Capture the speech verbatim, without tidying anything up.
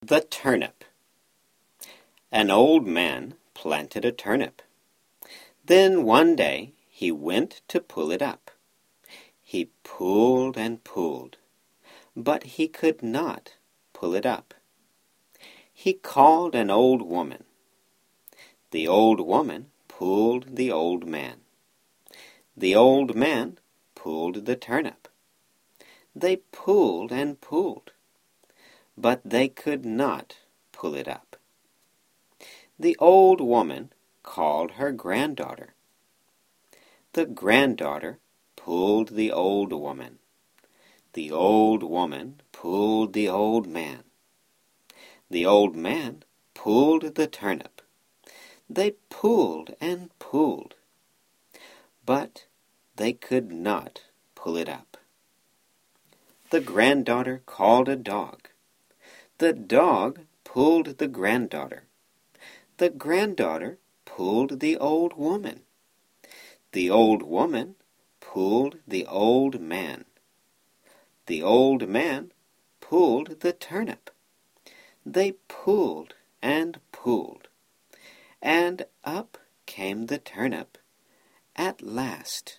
The turnip. An old man planted a turnip. Then one day he went to pull it up. He pulled and pulled, but he could not pull it up. He called an old woman. The old woman pulled the old man. The old man pulled the turnip. They pulled and pulled, but they could not pull it up. The old woman called her granddaughter. The granddaughter pulled the old woman. The old woman pulled the old man. The old man pulled the turnip. They pulled and pulled, but they could not pull it up. The granddaughter called a dog. The dog pulled the granddaughter. The granddaughter pulled the old woman. The old woman pulled the old man. The old man pulled the turnip. They pulled and pulled, and up came the turnip at last.